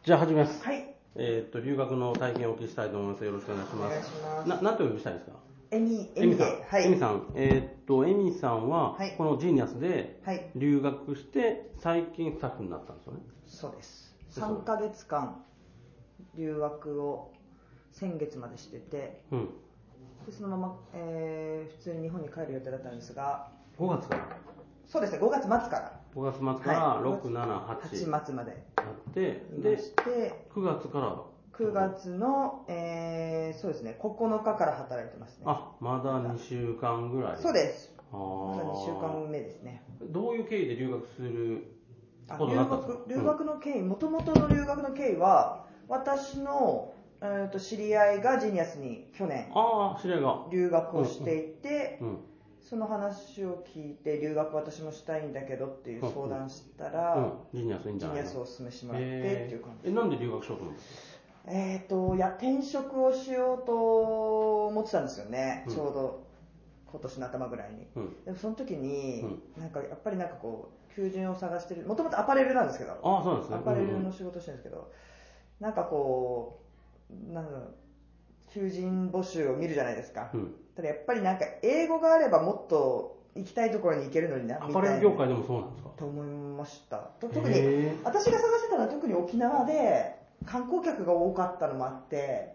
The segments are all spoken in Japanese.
じゃあ始めます。 はい。 留学の体験をお聞きしたいと思います。よろしくお願いします。 お願いします。 なんてお呼びしたいですか？ エミさん。 はい。 エミさん。エミさんは、 はい、 このジーニアスではい、 留学して、最近スタッフになったんですよね。 そうです。3ヶ月間留学を先月までしてて、 うん。 でそのまま、普通に日本に帰る予定だったんですが、 5月から。 そうですね、5月末から。 5月末から6、7、8。 8末まで。 やって、で、9月から。 9月の、そうですね、9日から働いてますね。 あ、まだ2週間ぐらい。 そうです。 まだ2週間目ですね。 どういう経緯で留学することになったんですか？ 留学の経緯、もともとの留学の経緯は、私の、知り合いがジーニアスに去年留学をしていて、その話を聞いて留学私もしたいんだけどっていう相談したら、ジーニアスをお勧めしてもらってっていう感じです。 なんで留学しようと思ったんですか？ いや、転職をしようと思ってたんですよね、ちょうど今年の頭ぐらいに。でもその時に、やっぱりこう求人を探してる、もともとアパレルなんですけど、 そうですね、 アパレルの仕事してるんですけど、こう求人募集を見るじゃないですか。ただやっぱり英語があればもっと行きたいところに行けるのになみたいな。 アパレル業界でもそうなんですか？ と思いました。特に私が探してたのは特に沖縄で観光客が多かったのもあって、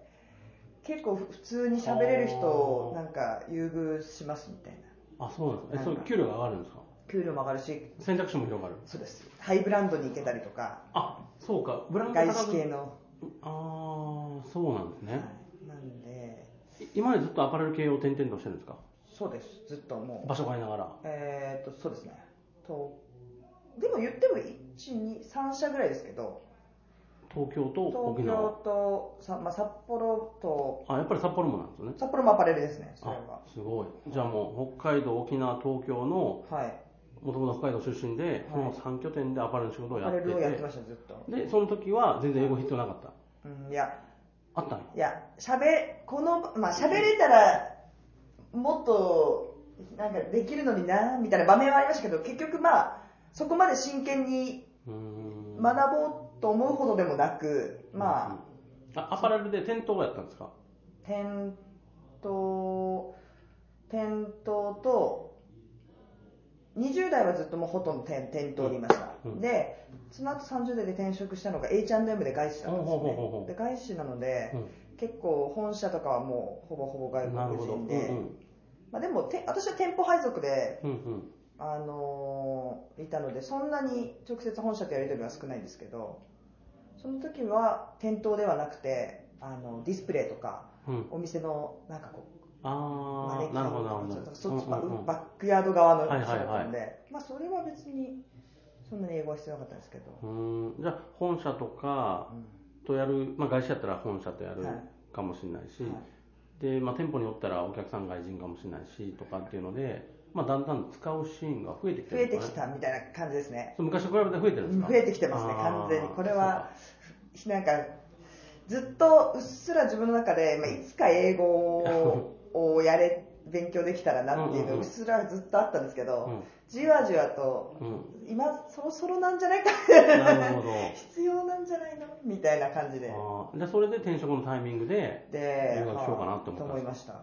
結構普通に喋れる人を優遇しますみたいな。 あ、そうなんですか。給料が上がるんですか？ 給料も上がるし、 選択肢も広がる。 そうです。ハイブランドに行けたりとか。 あ、そうか。ブランド外資系の。 そうなんですね。はい、 なんで今までずっとアパレル系を転々としてるんですか？ そうです。ずっともう場所変えながら。 そうですね。でも言っても1、2、3社ぐらいですけど。 東京と沖縄。 東京と札幌と。 やっぱり札幌もなんですよね。 札幌もアパレルですね。それは。 すごい。じゃあもう北海道、沖縄、東京の。はい。もともと北海道出身で、その3拠点でアパレルの仕事をやってて。アパレルをやってました、ずっと。で、その時は全然英語必要なかった。 いや。 あったの？ いや、喋れたら、もっと、できるのにな、みたいな場面はありましたけど、結局そこまで真剣に学ぼうと思うほどでもなく、 アパレルで店頭をやったんですか？ 店頭と、20代はずっともうほとんど店頭にいました。で、その後30代で転職したのが H&M で外資だったんですよね。で、外資なので、結構本社とかはもうほぼほぼ外国人で、でも私は店舗配属で、いたので、そんなに直接本社とやり取りは少ないんですけど、その時は店頭ではなくて、ディスプレイとか、お店のマネキンとか、そっちバックヤード側の人だったんで、それは別にそんなに英語は必要なかったですけど。 じゃあ本社とかとやる、外資やったら本社とやるかもしれないし、で店舗によったらお客さん外人かもしれないしとかっていうので、だんだん使うシーンが増えてきてるんですかね。 増えてきたみたいな感じですね。 昔と比べて増えてるんですか？ 増えてきてますね、完全に。これはずっとうっすら自分の中で、いつか英語を勉強できたらなっていうのうっすらずっとあったんですけど、じわじわと、今そろそろなんじゃないかなるほど必要なんじゃないのみたいな感じで。 じゃあそれで転職のタイミングで留学しようかなって思ったと思いました。 な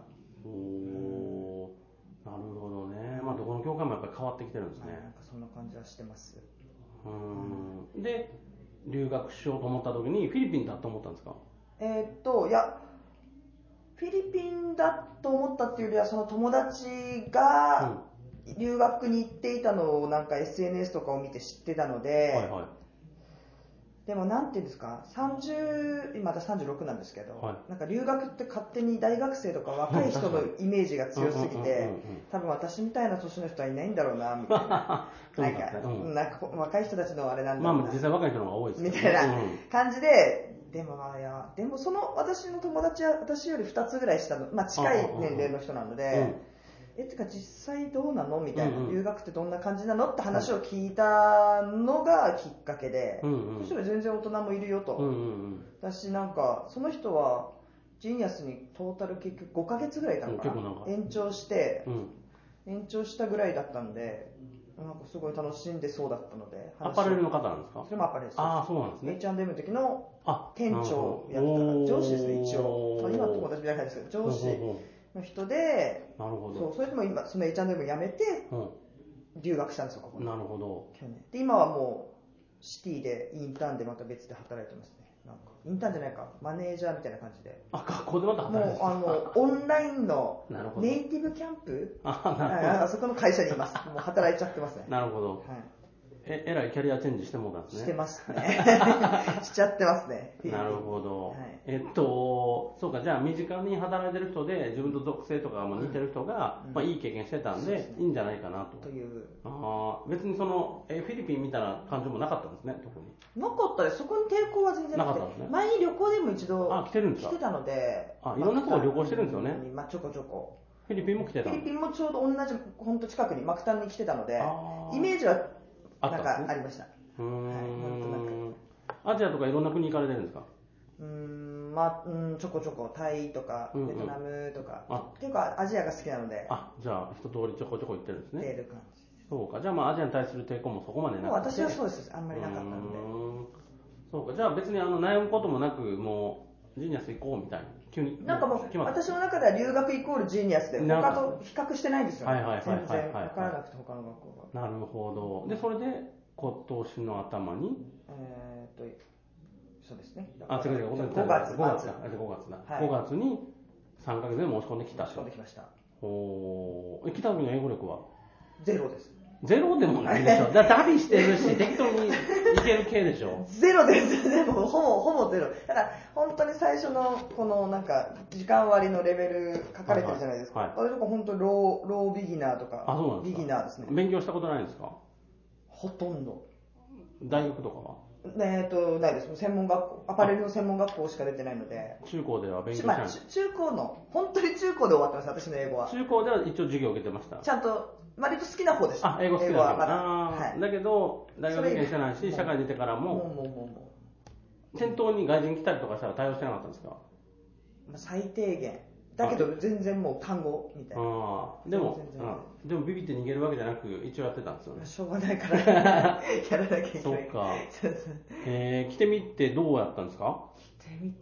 るほどね。どこの業界もやっぱり変わってきてるんですね。 そんな感じはしてます。 で留学しようと思った時にフィリピンだと思ったんですか？ いや、フィリピンだと思ったっていうよりは、その友達が留学に行っていたのをSNS とかを見て知ってたので、でもなんていうんですか、今私36なんですけど、留学って勝手に大学生とか若い人のイメージが強すぎて、多分私みたいな年の人はいないんだろうなみたいな。若い人たちのあれなんだろうな。 実際若い人の方が多いですみたいな感じで、でもその私の友達は私より2つぐらい下の、近い年齢の人なので、てか実際どうなのみたいな、留学ってどんな感じなのって話を聞いたのがきっかけで、そしたら全然大人もいるよと。私その人はジーニアスにトータル結局5ヶ月ぐらいいたのかな。延長したぐらいだったんで、 なんかすごい楽しんでそうだったので。 アパレルの方なんですか？ それもアパレルです。 ああ、そうなんですね。 H&M の時の店長をやってた上司ですね、一応。今友達みたいな感じですけど、上司の人で、 なるほど。 それでも今、その H&M 辞めて、留学したんですよ、ここに。 なるほど。 去年。で、今はもう、シティでインターンでまた別で働いてますね。なんかインターンじゃないか、マネージャーみたいな感じで。 あ、学校でまた働いてますもうオンラインのネイティブキャンプあそこの会社にいます。もう働いちゃってますね。 なるほど。はい。えらいキャリアチェンジしてもうたんですね。 してますね。しちゃってますね。 なるほど。はい、そうか、じゃあ身近に働いてる人で自分と属性とかも似てる人が、まあ、いい経験してたんで、いいんじゃないかなと。 という。 別にそのフィリピンみたいな感情もなかったんですね、特に。 なかったです。そこに抵抗は全然なくて。ね、前に旅行でも一度来てたので。 いろんなところ旅行してるんですよね。 まあ、ちょこちょこ。 フィリピンも来てた。 フィリピンもちょうど同じ、本当近くにマクタンに来てたので、イメージはなんかありました。 アジアとかいろんな国行かれてるんですか？ まあ、ちょこちょこタイとかベトナムとか、結構アジアが好きなので。 じゃあ一通りちょこちょこ行ってるんですね。 出る感じ。 そうか、じゃあまあアジアに対する抵抗もそこまでなくて。 もう私はそうです。あんまりなかったので。 そうか、じゃあ別に悩むこともなく、もうジーニアス行こうみたいに急に。 なんかもう私の中では留学イコールジーニアスで他と比較してないんですよね。全然分からなくて他の学校が。なるほど。でそれで今年の頭にそうですね。 5月だ。5月に3ヶ月で申し込んできた。 申し込んできました。 来た時の英語力はゼロです。 ゼロでもないでしょ。旅してるし適当に行ける系でしょ。 ゼロです。でもほぼゼロ。だから本当に最初のこのなんか時間割のレベル書かれてるじゃないですか。私とか本当ロービギナーとかビギナーですね。 勉強したことないんですか？ ほとんど。 大学とかは？ ないです。専門学校、アパレルの専門学校しか出てないので。 中高では勉強してない。 中高の、本当に中高で終わってます、私の英語は。 中高では一応授業を受けてました。 ちゃんと、割と好きな方でした。 英語好きな方はまだ。だけど、大学受験してないし、社会に出てからも、店頭に外人来たりとかしたら対応してなかったんですか？ 最低限。だけど全然もう単語みたいな。 でもビビって逃げるわけじゃなく一応やってたんですよね。 しょうがないからやらなきゃいけない。 そうか。来てみてどうやったんですか？ 来てみ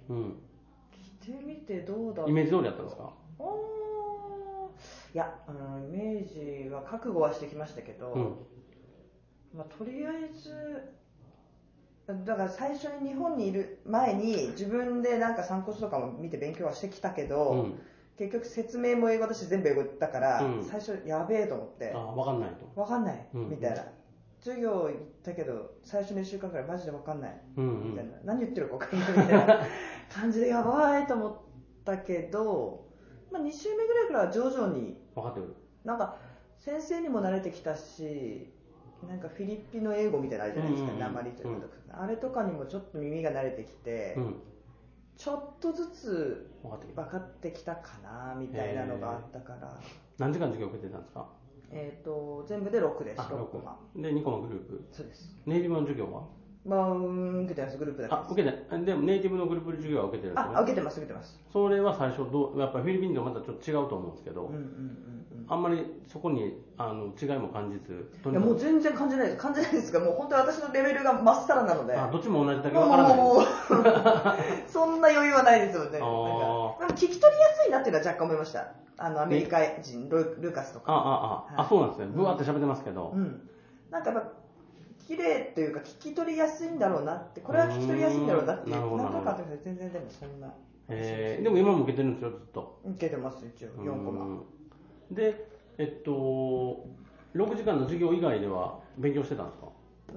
てどうだった？ イメージ通りやったんですか？ いや、イメージは覚悟はしてきましたけど、まあとりあえずだから最初に日本にいる前に自分でなんか参考書とかも見て勉強はしてきたけど、結局説明も英語だし全部英語だから、最初やべえと思って、 分かんないと。 分かんない、みたいな。授業行ったけど最初の1週間くらいマジで分かんない、みたいな。何言ってるか分かんないみたいな感じでやばいと思ったけど、まあ、2週目ぐらいからは徐々に分かってくる。 なんか先生にも慣れてきたし、なんかフィリピンの英語みたいなのあるじゃないですか、訛りというか、あれとかにもちょっと耳が慣れてきて、ちょっとずつ分かってきたかなみたいなのがあったから。 何時間授業受けてたんですか？ 全部で6です。6コマで2コマグループ。 そうです。 ネイティブの授業は？ 受けてます。グループだけです。 受けて、でもネイティブのグループ授業は受けてるんですよね。 受けてます。 それは最初やっぱりフィリピンとまたちょっと違うと思うんですけど、あんまりそこに違いも感じず。 いやもう全然感じないですが、もう本当に私のレベルがまっさらなので。 どっちも同じだけわからない。 そんな余裕はないですよね。でも聞き取りやすいなっていうのは若干思いました。アメリカ人、ルカスとか。 そうなんですね。ブワーって喋ってますけど。 なんかやっぱ綺麗というか聞き取りやすいんだろうなって、これは聞き取りやすいんだろうなっていう、なんとかって全然でもそんな。 でも今も受けてるんですよ、ずっと。 受けてます、一応4コマ。 で、6時間の授業以外では勉強してたんですか？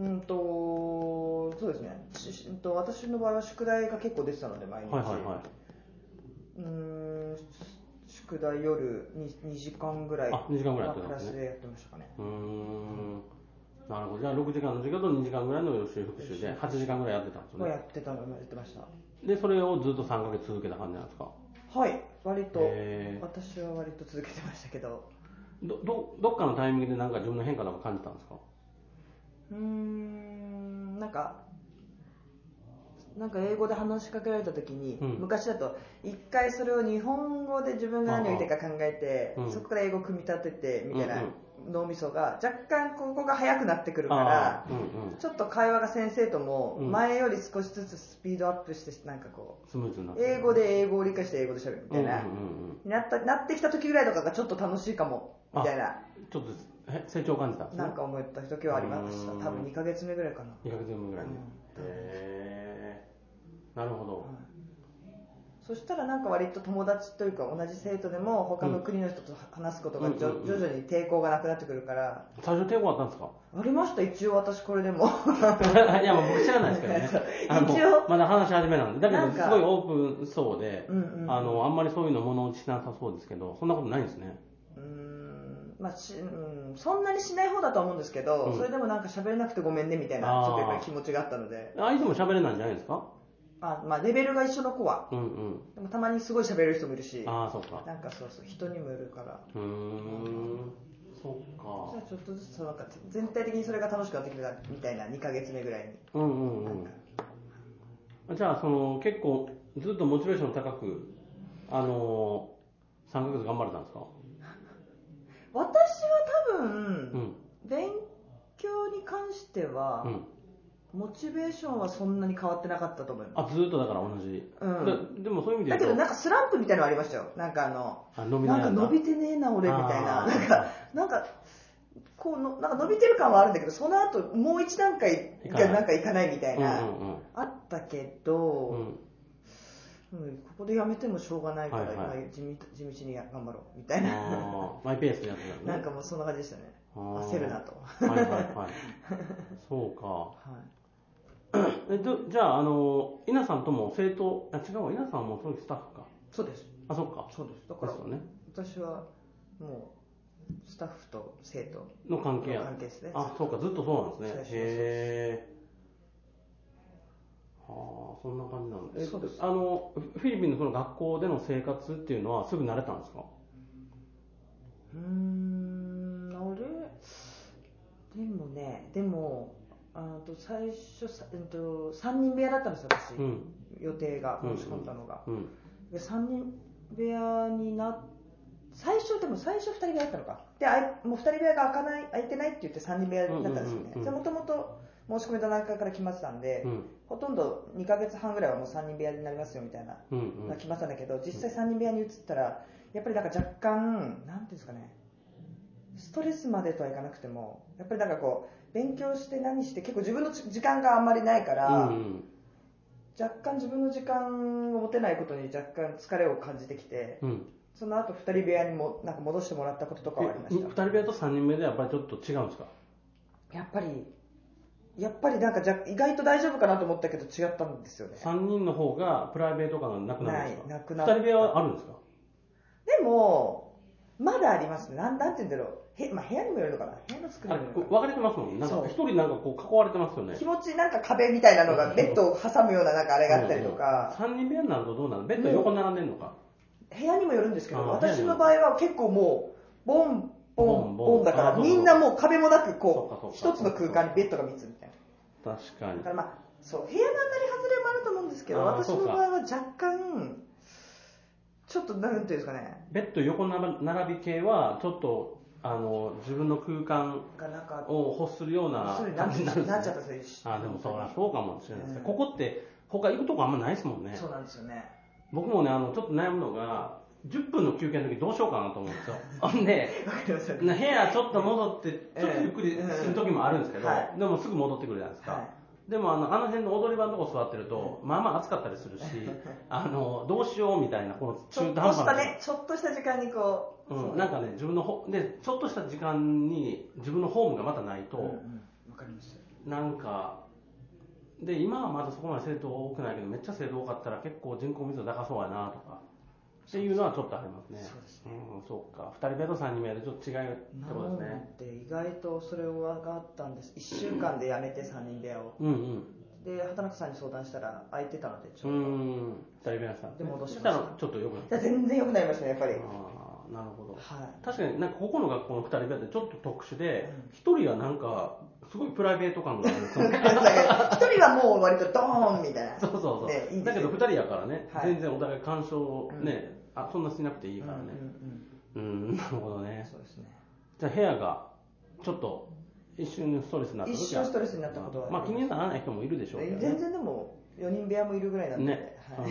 そうですね。私の場合は宿題が結構出てたので、毎日。宿題夜2時間ぐらいクラスでやってましたかね。 なるほど。じゃあ6時間の授業と2時間ぐらいの予習復習で8時間ぐらいやってたんですよね。 やってました。 でそれをずっと3ヶ月続けた感じなんですか？ はい、割と私は割と続けてましたけど。 どっかのタイミングでなんか自分の変化とか感じたんですか？ なんか英語で話しかけられた時に、昔だと一回それを日本語で自分が何を言ってるか考えて、そこから英語を組み立ててみたいな脳みそが若干ここが速くなってくるから、ちょっと会話が先生とも前より少しずつスピードアップして、なんかこう英語で英語を理解して英語で喋るみたいな、なってきた時ぐらいとかがちょっと楽しいかもみたいな、 ちょっと成長を感じたんですね。 なんか思った時はありました。多分2ヶ月目ぐらいかな。 2ヶ月目ぐらいね。なるほど。 そしたらなんか割と友達というか同じ生徒でも他の国の人と話すことが徐々に抵抗がなくなってくるから。 最初抵抗あったんですか？ありました、一応私これでも。 いや、僕知らないですけどね。一応まだ話し始めなんで。だけどすごいオープンそうで、あんまりそういうの物打ちしなさそうですけど、そんなことないんですね。 まあそんなにしない方だと思うんですけど、それでもなんか喋れなくてごめんねみたいなちょっとやっぱり気持ちがあったので。 相手も喋れないんじゃないですか？ まあレベルが一緒の子は、でもたまにすごい喋れる人もいるし、 そうか。 なんかそう人にもよるから。 そっか。 じゃあちょっとずつなんか全体的にそれが楽しくなってきたみたいな2ヶ月目ぐらいに。 じゃあ結構ずっとモチベーション高く3ヶ月頑張れたんですか？ 私は多分、勉強に関しては、モチベーションはそんなに変わってなかったと思います。 ずっとだから同じ。でもそういう意味で言うと。 だけどなんかスランプみたいなのありましたよ。なんか伸びてねえな俺みたいな。なんか伸びてる感はあるんだけど、その後もう一段階がなんかいかないみたいな、あったけど、ここでやめてもしょうがないから、地道に頑張ろうみたいな。 マイペースでやってたね。 なんかもうそんな感じでしたね。焦るなと。 そうか。じゃあ、稲さんとも生徒、違うわ、稲さんもそのスタッフか。 そうです。 そっか。 そうです。だから、私はもう、スタッフと生徒の関係ですね。 そうか、ずっとそうなんですね。へそんな感じなんです。そうです。フィリピンのその学校での生活っていうのはすぐ慣れたんですか？ でも最初3人部屋だったんですよ、私、予定が申し込んだのが。で3人部屋に最初2人部屋だったのか。でもう2人部屋が空いてないって言って3人部屋になったんですよね。もともと申し込みの段階から決まってたんで、ほとんど2ヶ月半ぐらいはもう3人部屋になりますよみたいなのが決まってたんだけど、実際3人部屋に移ったらやっぱりなんか若干なんていうんですかね、ストレスまでとはいかなくても、やっぱりなんかこう勉強して何して結構自分の時間があんまりないから、若干自分の時間を持てないことに若干疲れを感じてきて、その後2人部屋にもなんか戻してもらったこととかはありました。 2人部屋と3人目でやっぱりちょっと違うんですか？ やっぱりなんか意外と大丈夫かなと思ったけど違ったんですよね。 3人の方がプライベート感がなくなるんですか？ なくなった。 2人部屋はあるんですか？ でもまだありますね。なんて言うんだろう。部屋にもよるのかな。部屋の作りにもよるのかな。 分かれてますもんね。なんか一人なんかこう囲われてますよね。 気持ちなんか壁みたいなのがベッドを挟むようななんかあれがあったりとか。 3人部屋になるとどうなる？ベッド横並んでんのか。 部屋にもよるんですけど、私の場合は結構もうボンボンボンだから、みんなもう壁もなくこう一つの空間にベッドが3つみたいな。確かに。 だからそう部屋の当たり外れもあると思うんですけど、私の場合は若干ちょっとなんていうんですかね。 ベッド横並び系はちょっと自分の空間を欲するような感じになるんですね。 なっちゃったんですよ。 でもそうかもしれないですね。ここって他行くとこあんまないですもんね。 そうなんですよね。 僕もねちょっと悩むのが10分の休憩の時どうしようかなと思うんですよ。ほんで部屋ちょっと戻ってちょっとゆっくりする時もあるんですけど、でもすぐ戻ってくるじゃないですか。でもあの辺の踊り場のとこ座ってると、まあまあ暑かったりするし、どうしようみたいな、この中途半端なちょっとした時間にこう、なんかね、ちょっとした時間に自分のホームがまたないと、 わかります。 なんか、で、今はまだそこまで生徒多くないけど、めっちゃ生徒多かったら結構人口密度高そうやなとか、っていうのはちょっとありますね。 そうですね。 そうか。2人目と3人目でちょっと違いってことですね。 で意外とそれがあったんです。1週間で辞めて3人部屋を。で、畑中さんに相談したら空いてたので、ちょっと。 2人目さん。 で戻しました。 ちょっと良くなった。 全然良くなりましたね、やっぱり。 なるほど。確かになんかここの学校の2人目ってちょっと特殊で、1人はなんか、すごいプライベート感があるんですよ。 1人はもう割とドーンみたいな。 そう。だけど2人やからね、全然お互い干渉ね、そんなしなくていいからね。なるほどね。 そうですね。 じゃあ部屋がちょっと一瞬ストレスになった時は、 一瞬ストレスになったことはまあ気にならない人もいるでしょうけどね。 全然でも4人部屋もいるぐらいなんで、 ね、 はい、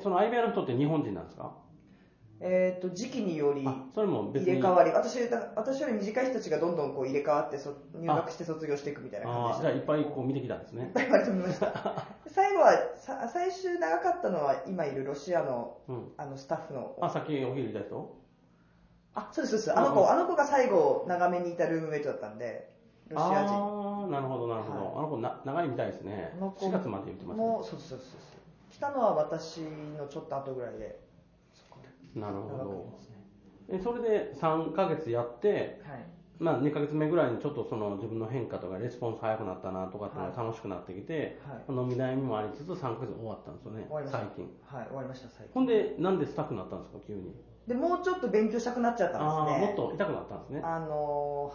その相部屋の人って日本人なんですか？ 時期によりそれも別に入れ替わり、私より短い人たちがどんどんこう入れ替わって入学して卒業していくみたいな感じでした。 じゃあいっぱいこう見てきたんですね。 いっぱい割と見ました。最後は最終長かったのは今いるロシアの、スタッフの。 さっきお昼いた人？ そうです。あの子が最後長めにいたルームメイトだったんで、ロシア人。 なるほどなるほど。はい、あの子長いみたいですね。4月まで言ってましたね。 そう。来たのは私のちょっと後ぐらいで。 なるほど。それで3ヶ月やって、はい、まあ2ヶ月目ぐらいにちょっとその自分の変化とかレスポンス早くなったなとかっていうのが楽しくなってきて、はい、飲み悩みもありつつ3ヶ月終わったんですよね。最近。 はい、終わりました最近。 ほんでなんでスタッフになったんですか急に？ でもうちょっと勉強したくなっちゃったんですね。 もっと痛くなったんですね。 はい。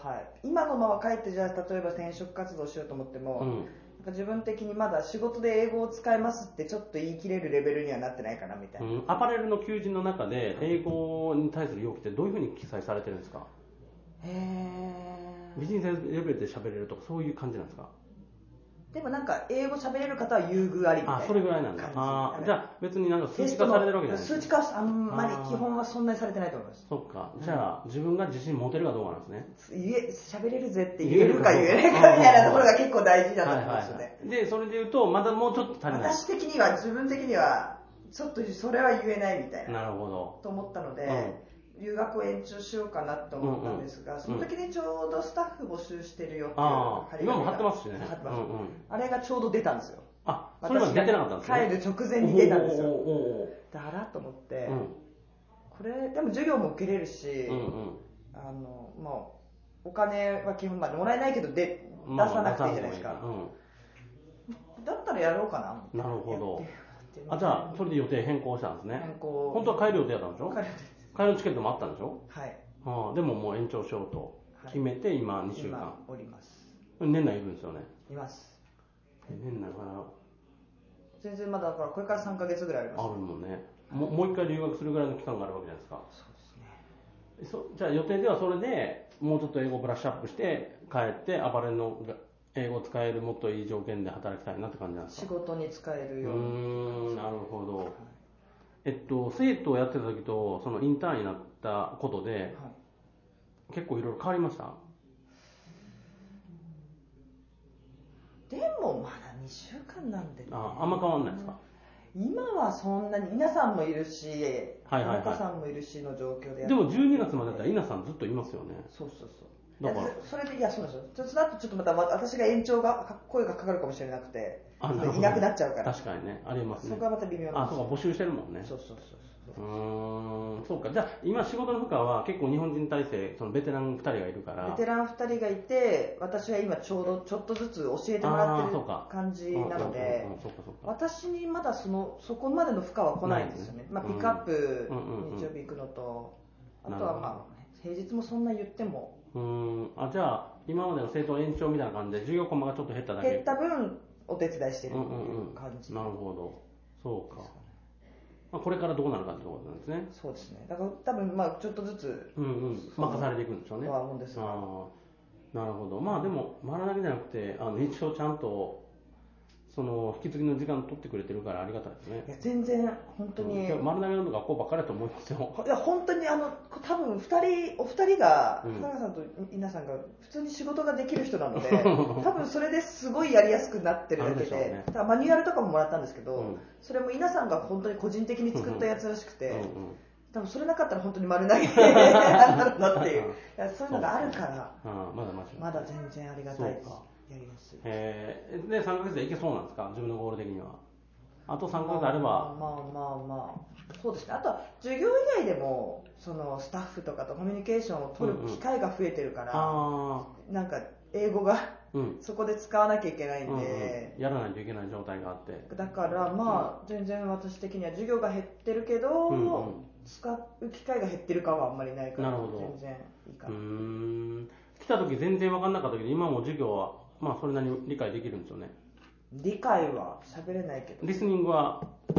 今のまま帰ってじゃあ例えば転職活動しようと思っても、自分的にまだ仕事で英語を使えますってちょっと言い切れるレベルにはなってないかなみたいな。 アパレルの求人の中で英語に対する要求ってどういうふうに記載されてるんですか？ビジネスレベルで喋れるとかそういう感じなんですか？ でもなんか英語喋れる方は優遇ありみたいな。 それぐらいなんだ。じゃあ別になんか数値化されてるわけじゃないですか。 数値化はあんまり基本はそんなにされてないと思います。 そっか。じゃあ自分が自信持てるかどうかなんですね。喋れるぜって言えるか言えないかみたいなところが結構大事だと思うんですよね。 で、それで言うとまだもうちょっと足りない。 私的には自分的にはちょっとそれは言えないみたいな。 なるほど。 と思ったので。留学を延長しようかなと思ったんですが、その時にちょうどスタッフ募集してるよっていう張り紙が今も貼ってますしね。 貼ってます。あれがちょうど出たんですよ。 それまで出てなかったんですね。 帰る直前に出たんですよ。だらと思って、これでも授業も受けれるし、もうお金は基本までもらえないけど出さなくていいじゃないですか。だったらやろうかな。 なるほど。じゃあそれで予定変更したんですね。本当は帰る予定だったんでしょ？帰るチケットもあったんでしょ？ はい。 でももう延長しようと決めて今2週間。 今おります。 年内いるんですよね。 います。 年内かな。 全然まだこれから3ヶ月ぐらいあります。 あるもんね。もう一回留学するぐらいの期間があるわけじゃないですか。そうですね。じゃあ予定ではそれでもうちょっと英語をブラッシュアップして帰ってアパレルの英語を使えるもっといい条件で働きたいなって感じなんですか？ 仕事に使えるように。なるほど。生徒をやってた時とそのインターンになったことで、結構いろいろ変わりました？ でもまだ2週間なんでね。 あんま変わんないですか？ 今はそんなに稲さんもいるし、田中さんもいるしの状況でやって。 でも12月までだったら稲さんずっといますよね。 そう。それでそうなんですよ。その後ちょっとまた私が延長が声がかかるかもしれなくて、いなくなっちゃうから。 確かにね、ありますね。 そこはまた微妙なんです。 そうか、募集してるもんね。 そう。 そうか。じゃあ今仕事の負荷は結構日本人体制、そのベテラン2人がいるから。 ベテラン2人がいて、私は今ちょうどちょっとずつ教えてもらってる感じなので、私にまだそこまでの負荷は来ないんですよね。ピックアップ日曜日行くのと、あとは平日もそんな言っても。 じゃあ今までの生徒延長みたいな感じで授業コマがちょっと減っただけ。 減った分お手伝いしてるっていう感じ。 なるほど。そうか。これからどうなるかってことなんですね。 そうですね。だから多分ちょっとずつ任されていくんでしょうね。 なるほど。でも丸投げじゃなくて一応ちゃんとその引き継ぎの時間取ってくれてるからありがたいですね。 いや全然本当に。 丸投げの学校ばっかりだと思いますよ。 いや本当に多分お二人が高永さんと稲さんが普通に仕事ができる人なので、多分それですごいやりやすくなってるだけで、マニュアルとかももらったんですけど、それも稲さんが本当に個人的に作ったやつらしくて、多分それなかったら本当に丸投げなんだろうなっていう。そういうのがあるから、まだ全然ありがたいです。やりやすい。 で3ヶ月でいけそうなんですか、自分のゴール的には。あと3ヶ月あれば。 そうですね。あとは授業以外でもそのスタッフとかとコミュニケーションを取る機会が増えてるから、なんか英語がそこで使わなきゃいけないんで、 やらないといけない状態があって。 だから全然私的には授業が減ってるけど、使う機会が減ってる感はあんまりないから、全然いいかな。 来た時全然分かんなかったけど、今も授業はそれなりに理解できるんですよね。 理解は喋れないけど。 リスニングは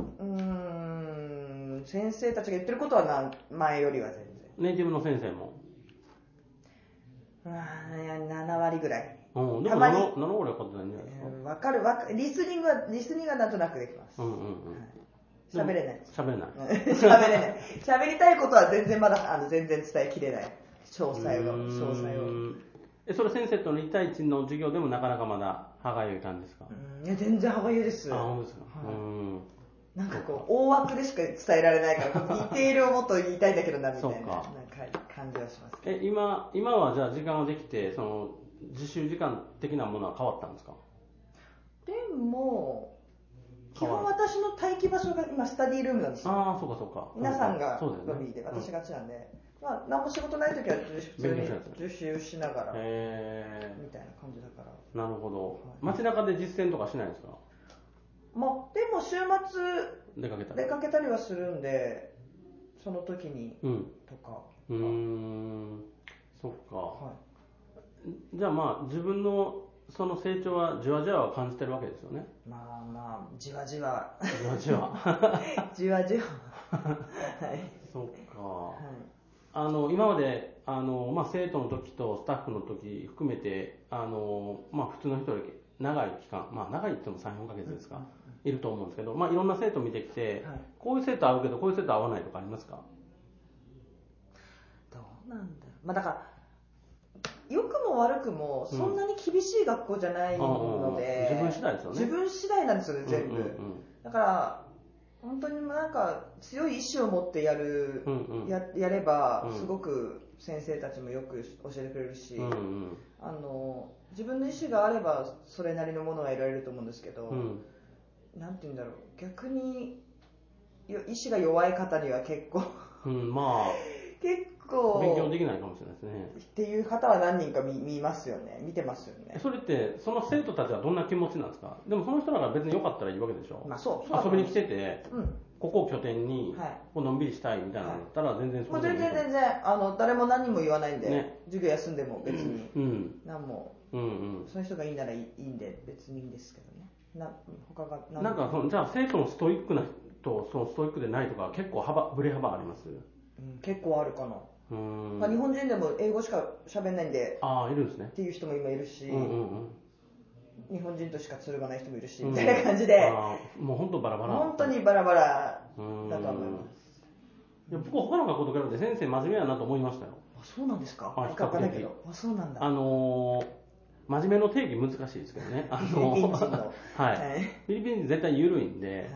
先生たちが言ってることは前よりは全然。 ネイティブの先生も 7割ぐらい。 でも7割は勝ってないんじゃないですか。 わかる。リスニングはなんとなくできます。喋れない。 喋れない。 喋れない。喋りたいことは全然まだ全然伝えきれない。詳細を。 それ先生との1対1の授業でもなかなかまだ歯がゆい感じですか？ いや、全然歯がゆいです。 本当ですか。 なんかこう、大枠でしか伝えられないから、ディテールをもっと言いたいんだけどな、みたいな感じはします。 今はじゃあ時間ができて、その自習時間的なものは変わったんですか？ でも、基本私の待機場所が今スタディルームなんですよ。 そうか。 皆さんがロビーで、私があっちなんで、何も仕事ないときは普通に受習しながら、みたいな感じだから。 なるほど。街中で実践とかしないんですか？ でも週末出かけたりはするんで、その時にとか。 そっか。じゃあ自分のその成長はじわじわ感じてるわけですよね。 じわじわ。 じわじわ。 はい。 そっか。今まで生徒の時とスタッフの時含めて普通の人より長い期間、長いって言っても3、4ヶ月ですか、いると思うんですけど、いろんな生徒見てきて、こういう生徒合うけどこういう生徒合わないとかありますか？ どうなんだろう。だから良くも悪くもそんなに厳しい学校じゃないので、 自分次第ですよね。 自分次第なんですよね、全部。だから本当になんか強い意志を持ってやればすごく先生たちもよく教えてくれるし、自分の意志があればそれなりのものは得られると思うんですけど、なんて言うんだろう、逆に意志が弱い方には結構結構勉強できないかもしれないですね。 っていう方は何人か見ますよね、見てますよね。 それってその生徒たちはどんな気持ちなんですか？でもその人らが別に良かったらいいわけでしょ。遊びに来てて、ここを拠点にのんびりしたいみたいなのだったら全然そう全然誰も何も言わないんで、授業休んでも別に何も、そういう人がいいならいいんで別にいいんですけどね。他がなんかじゃあ生徒のストイックな人とそのストイックでないとか結構ブレ幅あります？ 結構あるかな。日本人でも英語しか喋んないんで、 いるんですね。 っていう人も今いるし、日本人としかつるがない人もいるし、みたいな感じで、 もう本当バラバラ。 本当にバラバラだと思います。 僕他の学校と比べて先生真面目だなと思いましたよ。 そうなんですか？比較ないけど。そうなんだ。 真面目の定義難しいですけどね。フィリピン人の。はい。フィリピン人絶対緩いんで、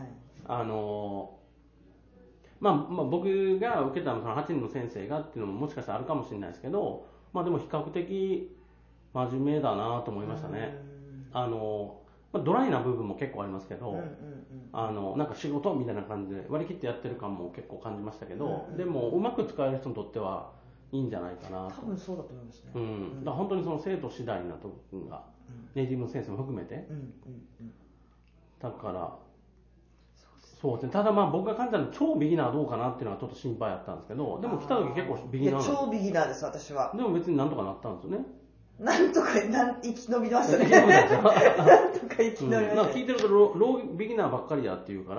僕が受けたその8人の先生がっていうのももしかしたらあるかもしれないですけど、でも比較的真面目だなと思いましたね。ドライな部分も結構ありますけど、なんか仕事みたいな感じで割り切ってやってる感も結構感じましたけど、でもうまく使える人にとってはいいんじゃないかなと。 多分そうだと思いますね。 だから本当にその生徒次第なところが、ネイティブの先生も含めて、だからそうですね。ただ僕が感じたのは超ビギナーどうかなっていうのはちょっと心配だったんですけど、でも来た時結構ビギナーなんです。 超ビギナーです、私は。 でも別になんとかなったんですよね。 なんとか生き延びましたね。なんとか生き延びました。 聞いてるとロービギナーばっかりやっていうから、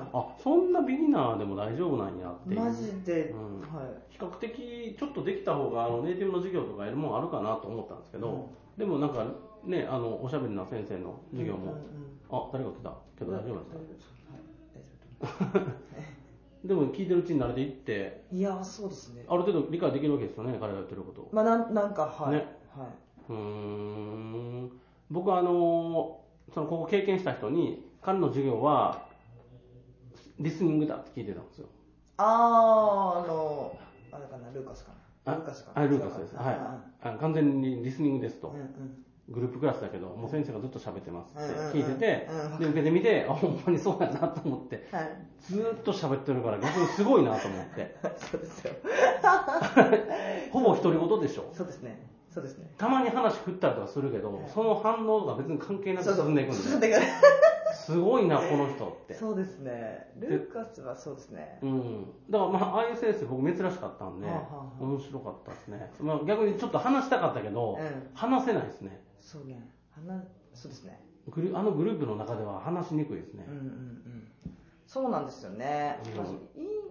そんなビギナーでも大丈夫なんやっていう。 マジで、 比較的ちょっとできた方がネイティブの授業とかやるもんあるかなと思ったんですけど、でもなんかね、おしゃべりな先生の授業も、誰が来たけど大丈夫ですか？でも聞いてるうちに慣れていって、 いやそうですね。 ある程度理解できるわけですよね、彼が言ってること。 なんかはい。ね、 僕はここ経験した人に彼の授業はリスニングだって聞いてたんですよ。あれかな、ルーカスかな。ルーカスです。はい。完全にリスニングですと。グループクラスだけど、もう先生がずっと喋ってますって聞いてて、で、受けてみて、ほんまにそうやなと思って、ずーっと喋ってるから逆にすごいなと思って。 そうですよ。 ほぼ独り言でしょ。 そうですね。そうですね。 たまに話振ったりとかするけど、その反応が別に関係なく進んでいくんで。すごいな、この人って。 そうですね。ルーカスはそうですね。 だからああいう先生僕珍しかったんで、面白かったですね。逆にちょっと話したかったけど、話せないですね。 そうね。そうですね。 グループの中では話しにくいですね。 そうなんですよね。いい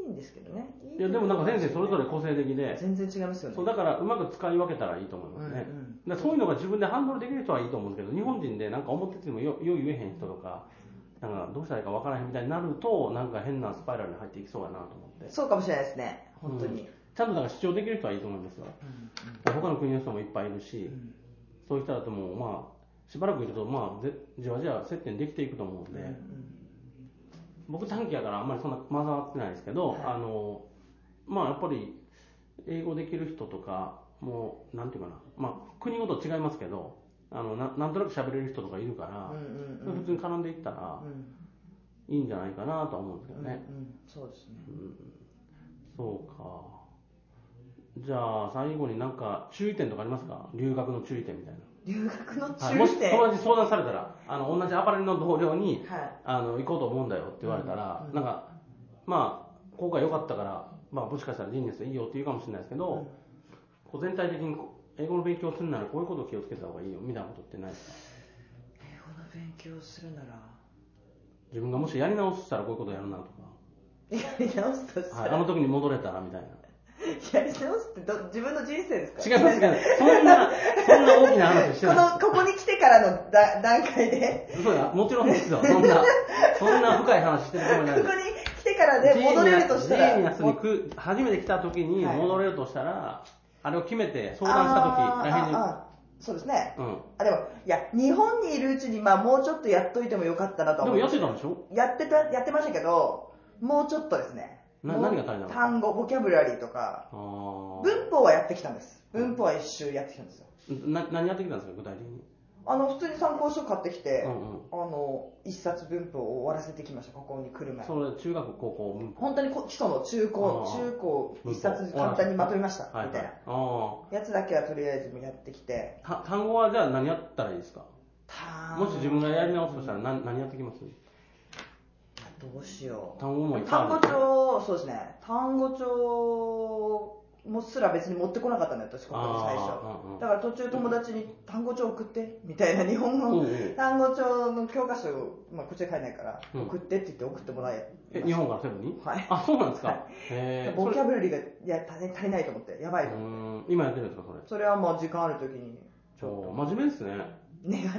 いんですけどね。 いやでもなんか先生それぞれ個性的で全然違いますよね。 そうだからうまく使い分けたらいいと思いますね。だそういうのが自分でハンドルできる人はいいと思うんですけど、日本人でなんか思っててもよ言えへん人とか、なんかどうしたらいいか分からへんみたいになると、なんか変なスパイラルに入っていきそうやなと思って。 そうかもしれないですね、本当に。 ちゃんとだから主張できる人はいいと思いますよ。他の国の人もいっぱいいるし、そういう人だともうまあしばらくいるとまあじわじわ接点できていくと思うんで、僕短期やからあんまりそんな混ざってないですけど、まあやっぱり英語できる人とかもうなんていうかな、まあ国ごと違いますけど、なんとなく喋れる人とかいるから、普通に絡んでいったらいいんじゃないかなとは思うんですけどね。 そうですね。 そうか。じゃあ最後になんか注意点とかありますか？留学の注意点みたいな。 留学の注意点、 もし友達に相談されたら、同じアパレルの同僚に、行こうと思うんだよって言われたら、なんかまあここが良かったから、まあもしかしたらジーニアスいいよって言うかもしれないですけど、こう全体的に英語の勉強するならこういうことを気をつけた方がいいよみたいなことってないですか？ 英語の勉強するなら、 自分がもしやり直したらこういうことやるなとか、 やり直すとしたら、 あの時に戻れたらみたいな。 やり直すって自分の人生ですか？ 違いますけど、そんな大きな話してない。 ここに来てからの段階で。 そうや、もちろんですよ。そんな深い話してるつもりないです。 ここに来てからで戻れるとしたら。 ジーニアスに初めて来た時に戻れるとしたら、あれを決めて相談した時、来年に。 そうですね。でも、いや、日本にいるうちに、まあもうちょっとやっといてもよかったなと思う。 でもやってたんでしょ？ やってましたけど、もうちょっとですね。 何が足りなかった？ 単語、ボキャブラリーとか、文法はやってきたんです。文法は一周やってきたんですよ。 何やってきたんですか、具体的に？ 普通に参考書買ってきて、一冊文法を終わらせてきました、ここに来る前。 それ中学、高校、文法。 本当に基礎の中高一冊簡単にまとめました、みたいな。やつだけはとりあえずやってきて。 単語はじゃあ何やったらいいですか？もし自分がやり直すとしたら何やってきます？ どうしよう。 単語も単語帳、そうですね。単語帳もすら別に持ってこなかったんだよ、私、ここに最初。だから途中友達に単語帳送って、みたいな日本語単語帳の教科書を、まあ、こっちで買えないから、送ってって言って送ってもらえ。 日本からセブンに？ はい。 あ、そうなんですか。 ボキャブラリーが足りないと思って、やばいと思って。 今やってるんですか、それ？ それはもう時間ある時に。 ちょっと。真面目ですね。 根が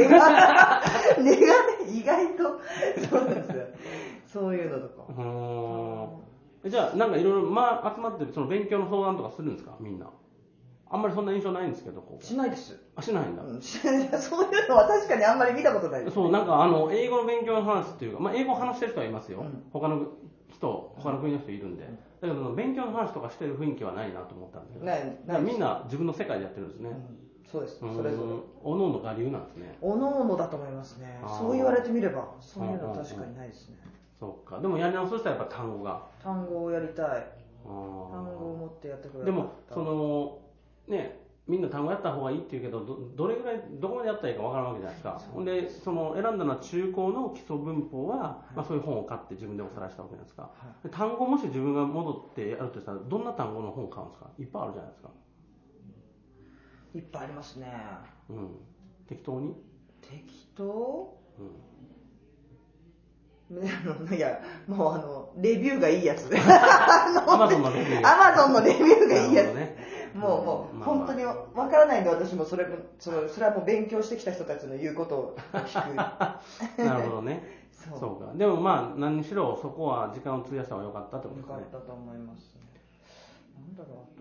意外と、そうなんですよ。そういうのとか。 じゃあなんかいろいろ集まってるその勉強の相談とかするんですか、みんな？あんまりそんな印象ないんですけど。 しないです。 しないんだ。 そういうのは確かにあんまり見たことないです。 そう、なんか英語の勉強の話っていうか、まあ英語を話してる人はいますよ。他の国の人いるんで。だけど勉強の話とかしてる雰囲気はないなと思ったんですけど。みんな自分の世界でやってるんですね。 そうです。それぞれ。 おのおのが理由なんですね。 おのおのだと思いますね。そう言われてみれば、そういうのは確かにないですね。 そうか。でもやり直すとしたらやっぱ単語が。 単語をやりたい。単語を持ってやってくれる。 でもみんな単語やった方がいいって言うけど、どれぐらいどこまでやったらいいかわからんわけじゃないですか。ほんで選んだのは中高の基礎文法は、まあそういう本を買って自分でおさらいしたわけなんですか。単語もし自分が戻ってやるとしたらどんな単語の本を買うんですか？いっぱいあるじゃないですか。 いっぱいありますね。 適当に？ 適当？いや、もうレビューがいいやつ。 アマゾンのレビューがいいやつ。もう本当にわからないんで、私もそれはもう勉強してきた人たちの言うことを聞く。 なるほどね。そうか。でもまあ何にしろそこは時間を費やした方が良かったってことですね。 良かったと思いますね。なんだろうな。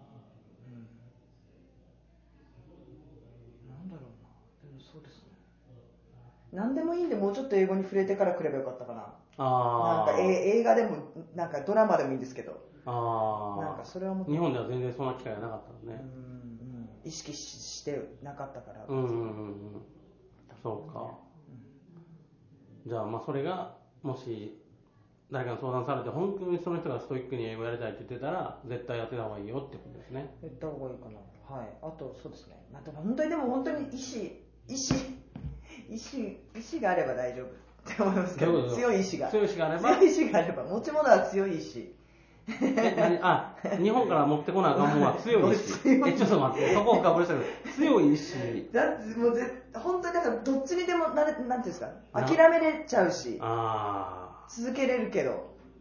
でもそうですね。何でもいいんで、もうちょっと英語に触れてから来ればよかったかな。なんか映画でもなんかドラマでもいいんですけど。なんかそれはも日本では全然そんな機会がなかったのね。 意識してなかったから。 そうか。じゃあまあそれがもし誰かに相談されて本当にその人がストイックに英語やりたいって言ってたら絶対やってた方がいいよってことですね。 やった方がいいかな。はい。あとそうですね。また本当に意志があれば大丈夫って思いますけど、強い意志があれば、持ち物は強い意志。 日本から持ってこなあかんもんは強い意志。ちょっと待って、そこを深掘りしたけど、強い意志。 だってもう本当にだからどっちにでもなんていうんですか、諦めれちゃうし、続けれるけど、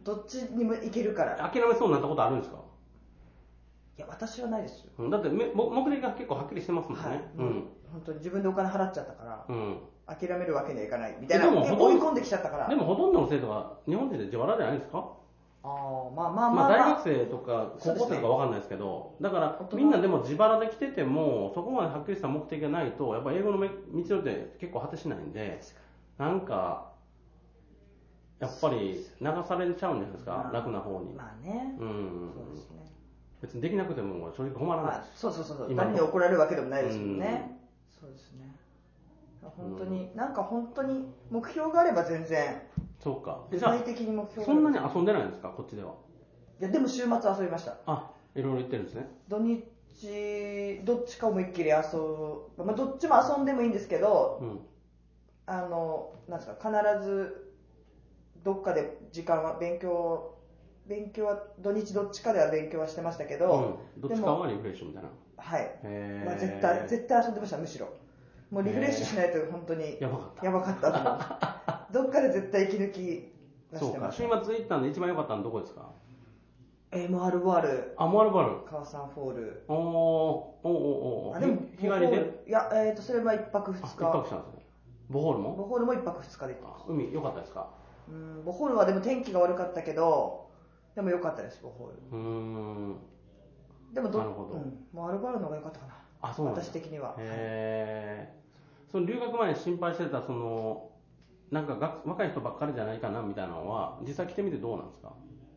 どっちにもいけるから。 諦めそうになったことあるんですか？ いや、私はないですよ。 だって目的が結構はっきりしてますもんね。 はい。本当に自分でお金払っちゃったから、諦めるわけにはいかないみたいな。 でも追い込んできちゃったから。 でもほとんどの生徒が日本人で自腹じゃないですか？ まあ大学生とか高校生とかわかんないですけど、だからみんなでも自腹で来ててもそこまではっきりした目的がないとやっぱ英語の道のって結構果てしないんで、なんかやっぱり流されちゃうんじゃないですか、楽な方に。 まあね。そうですね。 別にできなくても正直困らない。 そう誰に怒られるわけでもないですもんね。そうですね。本当になんか本当に目標があれば全然。 そうか。 具体的に目標がそんなに遊んでないんですか、こっちでは？ いや、でも週末遊びました。 いろいろ言ってるんですね。 土日どっちか思いっきりどっちも遊んでもいいんですけど、なんですか、必ずどっかで時間は勉強は土日どっちかでは勉強はしてましたけど、 どっちかはリフレッシュみたいな。 はい。絶対遊んでました。むしろもうリフレッシュしないと本当にやばかったと思う。どっかで絶対息抜きはしてました。 そうか。週末行ったんで一番良かったのどこですか？ モアルバル。 モアルバル。 カーサンフォール。 でも日帰りで？ いや、それは1泊2日。 1泊したんですね。ボホールも 1泊2日で行ってます。 海良かったですか？ ボホールはでも天気が悪かったけど、でも良かったです、ボホール。でもなるほど。モアルバルの方が良かったかな。そうなんですか。私的には。 その留学前に心配してたなんか若い人ばっかりじゃないかなみたいなのは実際来てみてどうなんですか？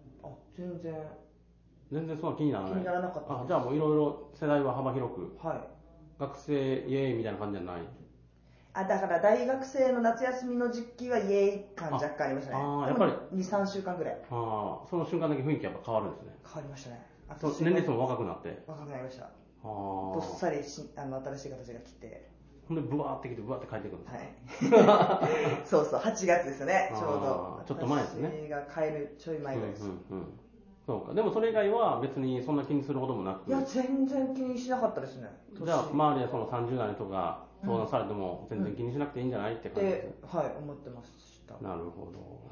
全然そんな気にならない。 気にならなかった。 じゃあもういろいろ世代は幅広く、学生イエーイみたいな感じじゃない？ だから大学生の夏休みの時期はイエーイ感若干ありましたね。 やっぱり 2、3週間ぐらい。 その瞬間だけ雰囲気やっぱ変わるんですね。 変わりましたね。 年齢層も若くなって。 若くなりました。どっさり新しい形が来て。 ほんでブワーってきてブワーって帰ってくるんですか？はい。そう8月ですよね、ちょうど。 ちょっと前ですね。 私が帰るちょい前です。 そうか。でもそれ以外は別にそんな気にするほどもなく。 いや、全然気にしなかったですね。 じゃあ周りはその30代の人が相談されても全然気にしなくていいんじゃないって感じですね。 思ってました。 なるほど。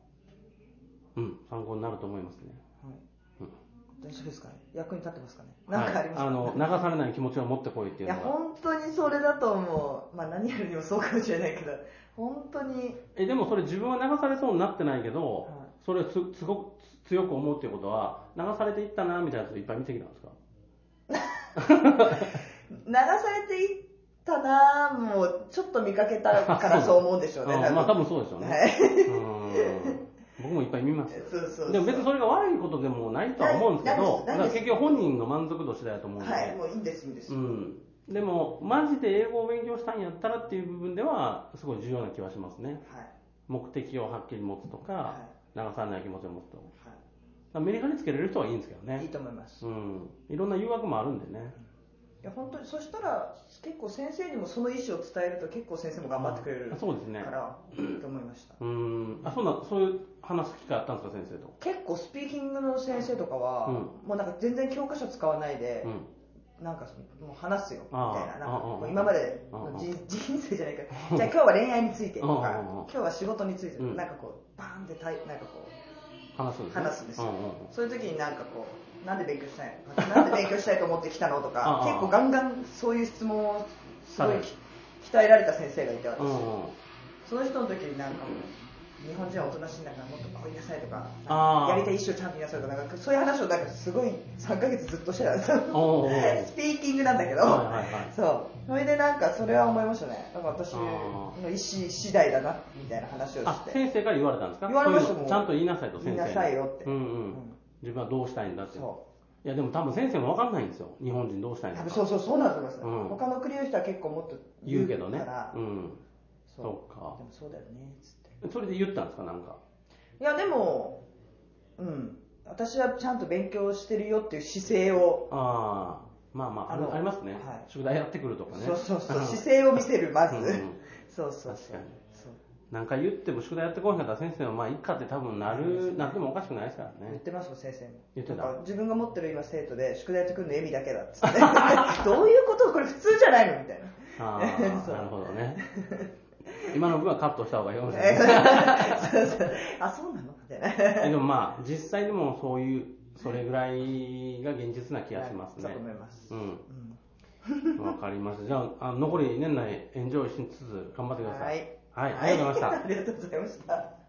参考になると思いますね。 大丈夫ですかね？役に立ってますかね？なんかありますか？流されない気持ちを持ってこいっていうのは。 いや、本当にそれだと思う。何やるにもそうかもしれないけど、本当に。 でもそれ自分は流されそうになってないけど、それをすごく強く思うっていうことは、流されていったなみたいなやついっぱい見てきたんですか？ 流されていったなもうちょっと見かけたからそう思うんでしょうね。 多分そうでしょうね。僕もいっぱい見ます。でも別にそれが悪いことでもないとは思うんですけど、だから結局本人の満足度次第だと思うんで。 もういいんです。 でもマジで英語を勉強したんやったらっていう部分ではすごい重要な気はしますね。目的をはっきり持つとか、流されない気持ちを持つと。メリハリつけれる人はいいんですけどね。 いいと思います。 いろんな誘惑もあるんでね。 いや本当にそしたら結構先生にもその意思を伝えると結構先生も頑張ってくれるからと思いました。 そういう話す機会あったんですか、先生と？ 結構スピーキングの先生とかは、もうなんか全然教科書使わないで、なんかもう話すよみたいな、今までの人生じゃないかじゃあ今日は恋愛についてとか今日は仕事についてなんかこうバーンってなんかこう話すんですよ。そういう時になんかこうなんで勉強したいと思ってきたのとか結構ガンガンそういう質問をすごい鍛えられた先生がいて、私その人の時になんかもう日本人はおとなしいんだからもっとこう言いなさいとかやりたい意思をちゃんと言いなさいとかなんかそういう話をなんかすごい3ヶ月ずっとしてたんですよ。スピーキングなんだけど、それでなんかそれは思いましたね。なんか私の意思次第だなみたいな話をして。 先生から言われたんですか？ 言われましたもん。 ちゃんと言いなさいと先生に。 言いなさいよって。 自分はどうしたいんだって。いやでも多分先生も分かんないんですよ。日本人どうしたいんだって。 そうなんですよ。他の国の人は結構もっと言うけどね。 そうか。でもそうだよねつって。 それで言ったんですかなんか？ いやでも私はちゃんと勉強してるよっていう姿勢をありますね。宿題やってくるとかね。 そう姿勢を見せるまず。そう確かに。 何回言っても宿題やってこなかったら先生は一家って多分なってもおかしくないですからね。 言ってますもん先生も。 言ってた。 自分が持ってる今生徒で宿題やってくるのエミだけだっつって。どういうことこれ普通じゃないのみたいな。 なるほどね。 今の部分はカットした方がいいかもしれない。 あ、そうなのみたいな。 でもまあ、実際でもそういう、それぐらいが現実な気がしますね。 そう思います。 わかりました。じゃあ、残り年内エンジョイしつつ頑張ってください。 はい。 はい、ありがとうございました。 ありがとうございました。